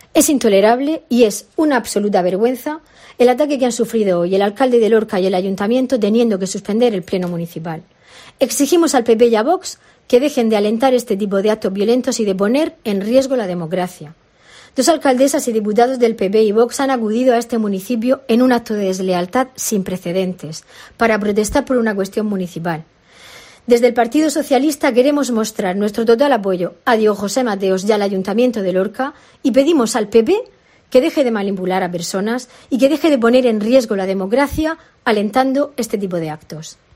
Es intolerable y es una absoluta vergüenza el ataque que han sufrido hoy el alcalde de Lorca y el ayuntamiento teniendo que suspender el pleno municipal. Exigimos al PP y a Vox que dejen de alentar este tipo de actos violentos y de poner en riesgo la democracia. 2 alcaldesas y diputados del PP y Vox han acudido a este municipio en un acto de deslealtad sin precedentes para protestar por una cuestión municipal. Desde el Partido Socialista queremos mostrar nuestro total apoyo a Diego José Mateos y al Ayuntamiento de Lorca y pedimos al PP que deje de manipular a personas y que deje de poner en riesgo la democracia alentando este tipo de actos.